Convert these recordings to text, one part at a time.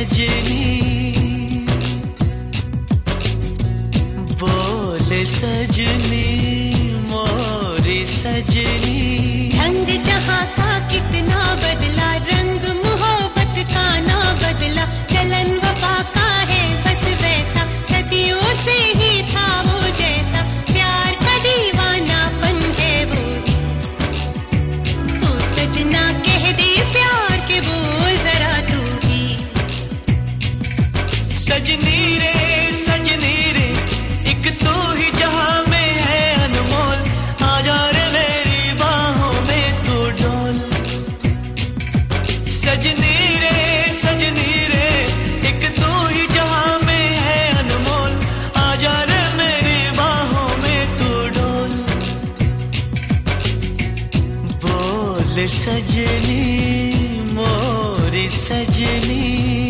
सजनी, बोल सजनी, मोरी सजनी। ढंग जहाँ का कितना बदला, रंग मोहब्बत का ना बदला, चलन वफा का है बस वैसा, सदियों से ही था वो जैसा, प्यार का दीवानापन है वो। तू सजना कह दे प्यार के बोल जरा तू भी। सजनी रे सजनी रे, एक तू ही जहां में है अनमोल, आजा रे मेरी बाहों में तू डोल। सजनी रे सजनी रे, एक तू ही जहां में है अनमोल, आजा रे मेरी बाहों में तू डोल। बोल सजनी, मोरी सजनी।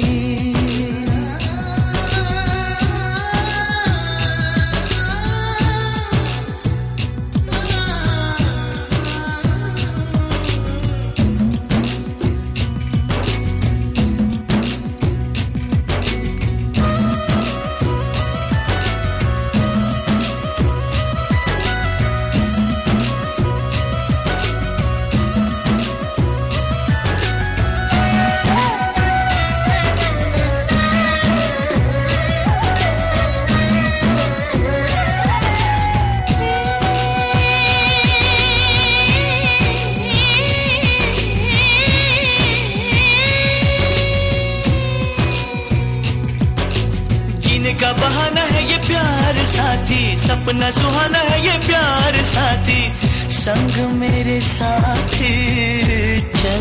का बहाना है ये प्यार साथी, सपना सुहाना है ये प्यार साथी, संग मेरे साथी चल।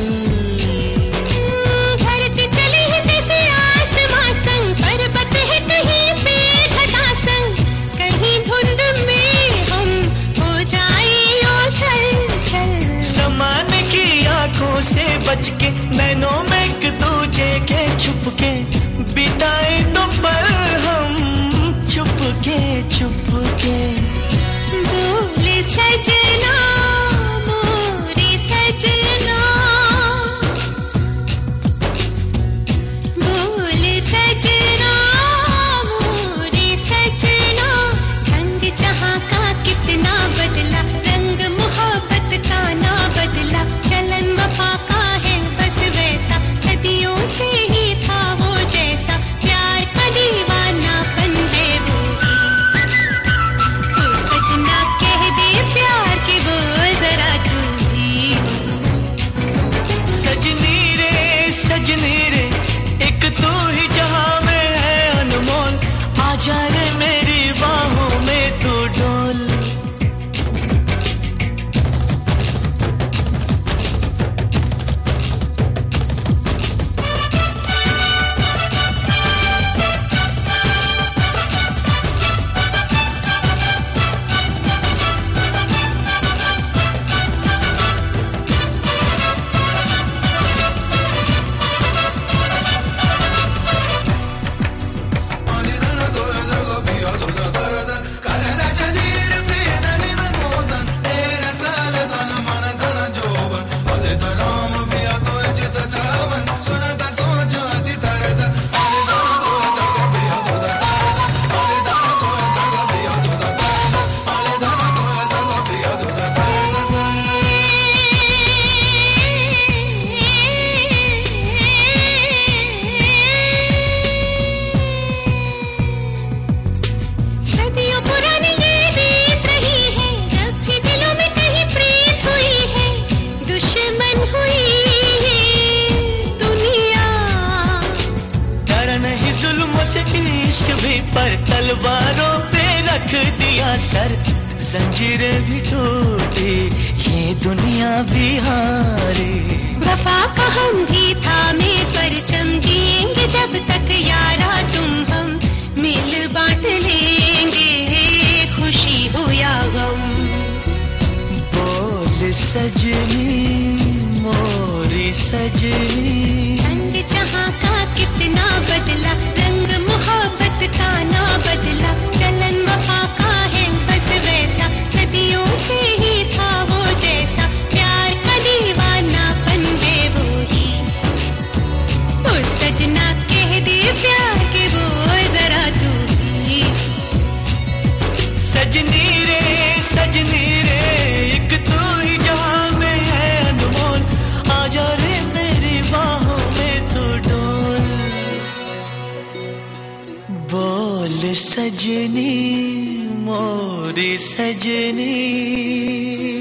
धरती चली है जैसे आसमां संग, पर्वत है कहीं पे घटा संग, कहीं धुंध में हम हो जाए ओझल चल। समान की आंखों से बच के, नैनों में एक दूजे के छुप के, बिताए तो पल हम चुपके चुपके। बोले सजना, मोरे सजना, बोले सजना, मोरे सजना। ढंग जहाँ का कितना बदला, रंग मोहब्बत का ना बदला, चलन वफा का है बस वैसा, सदियों से ही था वो जैसा, प्यार का दीवानापन है वो ही। तू सजना कह दे प्यार के बोल जरा तू भी। सजनी रे सजनी रे, एक तू ही जहां में है अनमोल, आजा रे मेरी बाहों में तू डोल। से इश्क भी पर तलवारों पे रख दिया सर, जंजीरें भी टूटी ये दुनिया भी हारी। वफा का हम भी थामे परचम, जिएंगे जब तक यारा तुम हम, मिल बांट लेंगे खुशी हो या गम। बोल सजनी, मोरी सजनी। रंग जहाँ का कितना बदला, रंग मोहब्बत का ना बदला, चलन वफा का है बस वैसा, सदियों से ही था वो जैसा, प्यार का दीवानापन है वो ही। तो सजना कह दे बोल सजनी मोरी सजनी